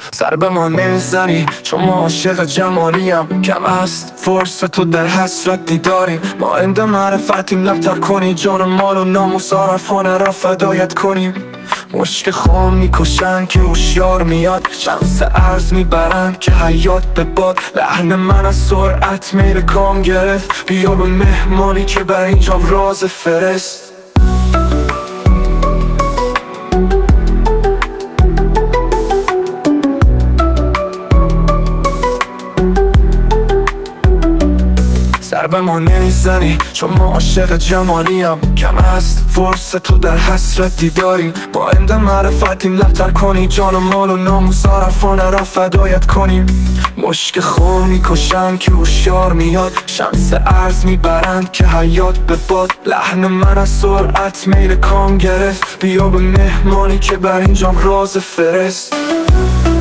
سر به ما نمیزنی چون ما عاشق جمالیم، کم است فرصت تو در حسرت دیداریم. ما اند معرفتیم لبتر کنی جان مال و ناموس عرفانه را فدایت کنیم. مشک خام میکشن که هوشیار میاد، شمس ارز میبرن که حیات به باد. لحن من از سرعت میل کام گرفت، بیا به مهمانی که بر اینجا راز فرست. سر به ما نمیزنی چون ما عاشق جمالیم، کم است فرصت تو در حسرت دیداریم. با اند معرفتیم لبتر کنی جان و مال و ناموس عرفانه را فدایت کنیم. مشک خام میکشن که هوشیار میاد، شمس ارز میبرند که حیات به باد. لحن من از سرعت میل کام گرفت، بیا به مهمانی که بر اینجام راز فرست.